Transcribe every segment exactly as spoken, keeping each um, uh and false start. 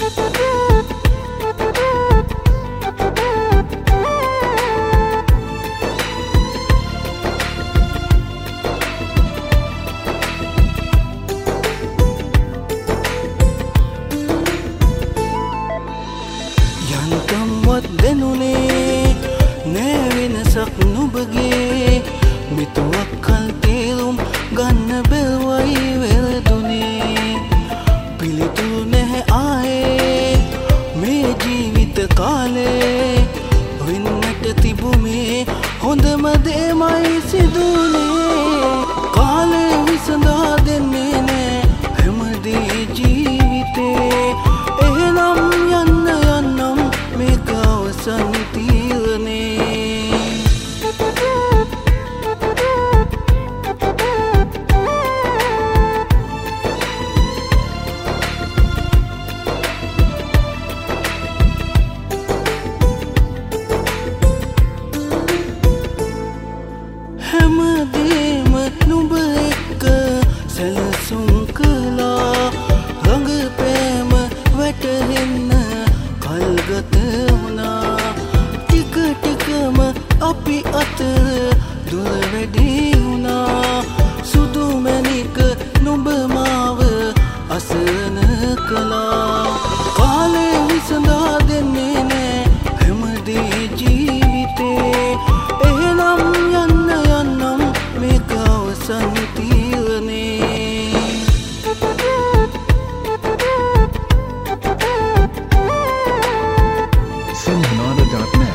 යන්තම්වත් දැනුනේ නෑ වෙනසක් නුඹගේ මිතුවක් කල් තේරුම් ගන්න බැරුවයි වැරදුනේ පිළිතුරු නැහැ ආයේ මේ ජීවිත කාලේ වෙන්නට තිබු මේ හොඳම දේමයි සිදුනේ කාලේ විසඳා දෙන්නේ නෑ හැමදේ ජීවිතේ එහෙනම් යන්න යන්නම් මේක අවසන් තීරණේ හැමදේම නුඹ එක්ක සැලසුම් කළා රඟපෑම වැටහෙන්න කල්ගත වුණා ටික ටිකම අපි අතර දුර වැඩි වුණා සුදු මැණික නුඹ මාව අසරණ කළා කාලේ විසඳා දෙන්නේ නෑ හැමදේ ජීවිතේ එහෙනම් යන්න යන්නම් මේක අවසන් තීරණේ Cinmanada dot net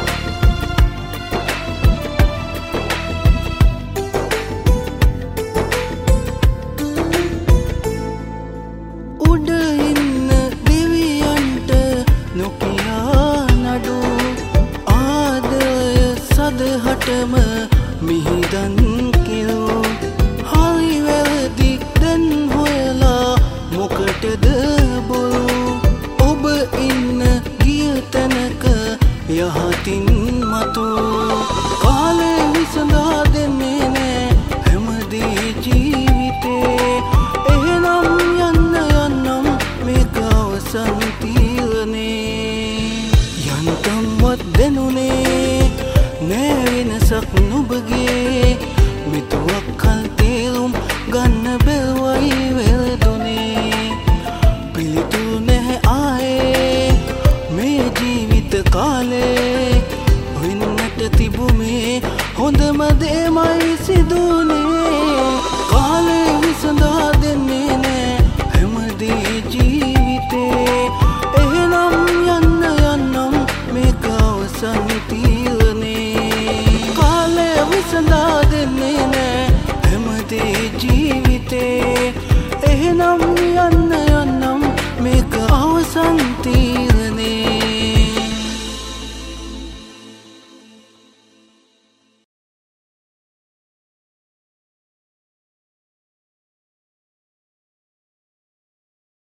උඩ ඉන්න දෙවියන්ට නොකියා නඩු ආදරය සදහටම මිහිදන් කිරෝ හරි වැරදි දැන් හොයලා මොකටද බොරු ඔබ ඉන්න ගිය තැනක යහතින් මතු කාලේ විසඳා දෙන්නේ නෑ හැමදේ ජීවිතේ එහෙනම් යන්න යන්නම් මේක අවසන් තීරණේ යන්තම්වත් දැනුනේ නෑ වෙනසක් නුඹගේ මිතුවක් කල් තේරුම් ගන්න බැරුවයි වැරදුනේ පිළිතුරු නැහැ ආයේ මේ ජීවිත කාලේ වෙන්නට තිබු මේ හොඳම දේමයි සිදුනේ කාලේ විසඳා දෙන්නේ නෑ හැමදේ ජීවිතේ එහෙනම් යන්න යන්නම් මේක අවසන් තීරණේ කාලේ විසඳා දෙන්නේ නෑ හැමදේ ජීවිතේ එහෙනම් යන්න යන්නම් මේක අවසන් තීරණේ